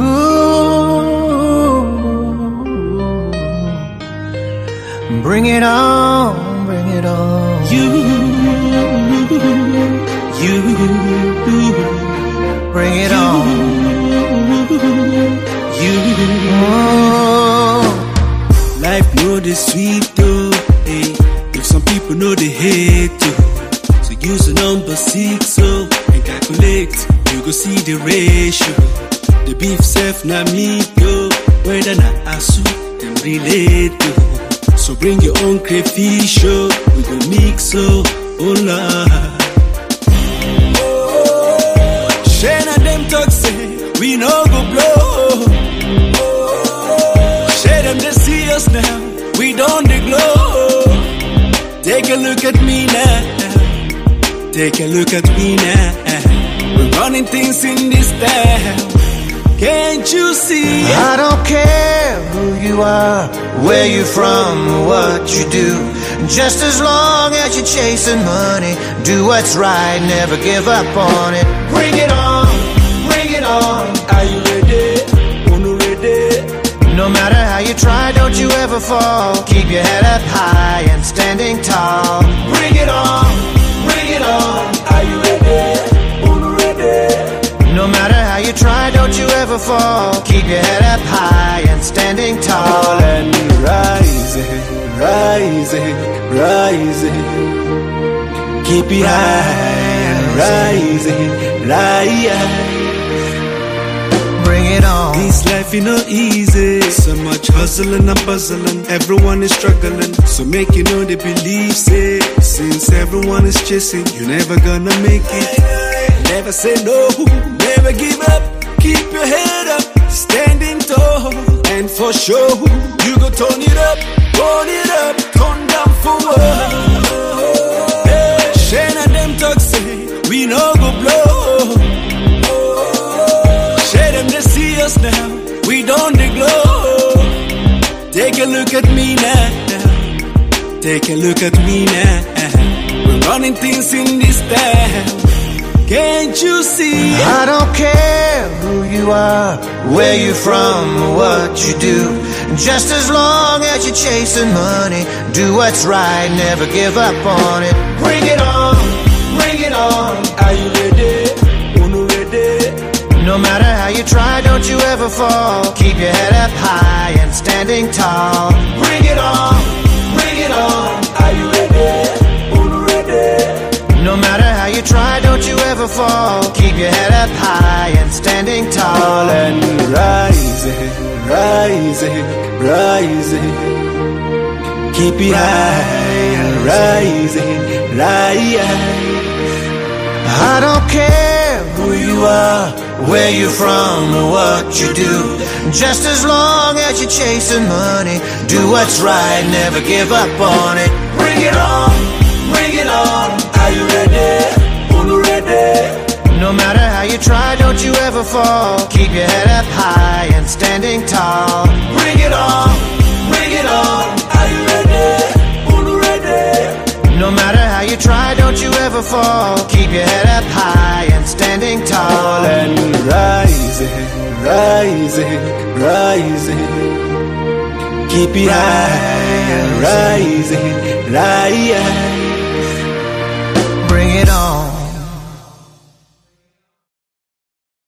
Bring it on, bring it on. You, bring it on. You, life know the sweet though, hey. If some people know they hate too. So use the number 6 so and calculate. You go see the ratio. The beef self na me yo. Whether na asu them relate to. So bring your own crayfish, oh. We go mix, oh, oh la. Shane and them talk say, we no go blow. Share them they see us now, we don't they glow. Take a look at me now, take a look at me now. We're running things in this town. Can't you see? I don't care who you are, where you're from, or what you do. Just as long as you're chasing money, do what's right, never give up on it. Bring it on, bring it on. Are you ready? Wanna ready? No matter how you try, don't you ever fall. Keep your head up high and standing tall. Bring it on, bring it on. Are you ready? Wanna ready? No matter how you try, don't you ever fall. Keep your head up high and standing tall. And rising, rising, rising. Keep it high, rising, rising. Bring it on. This life is not easy. So much hustling and puzzling. Everyone is struggling. So make you know they believe it. Since everyone is chasing, you're never gonna make it. Never say no, never give up. Keep your head up, standing tall. And for sure, you go turn it up, turn down for what? Hey, Shane and them talk say, we no go blow. Share them they see us now, we don't they glow. Take a look at me now, take a look at me now. We're running things in this town. Can't you see? I don't care who you are, where you're from, or what you do. Just as long as you're chasing money, do what's right, never give up on it. Bring it on, bring it on. Are you ready? Wanna ready? No matter how you try, don't you ever fall. Keep your head up high and standing tall. Bring it on, bring it on. Are you ready? Wanna ready? No matter how you try, don't you ever fall. Keep your head up high and standing tall. And rising, rising, rising. Keep it high, rising, rising. I don't care who you are, where you're from, or what you do. Just as long as you're chasing money, do what's right, never give up on it. Bring it on, bring it on. Are you ready? Wanna ready? No matter how you try, don't you ever fall. Keep your head up high and standing tall. Bring it on, bring it on. Are you ready? Wanna ready? No matter how you try, don't you ever fall. Keep your head up high and standing tall. And rising, rising, rising. Keep it high, rising, rising. Bring it on.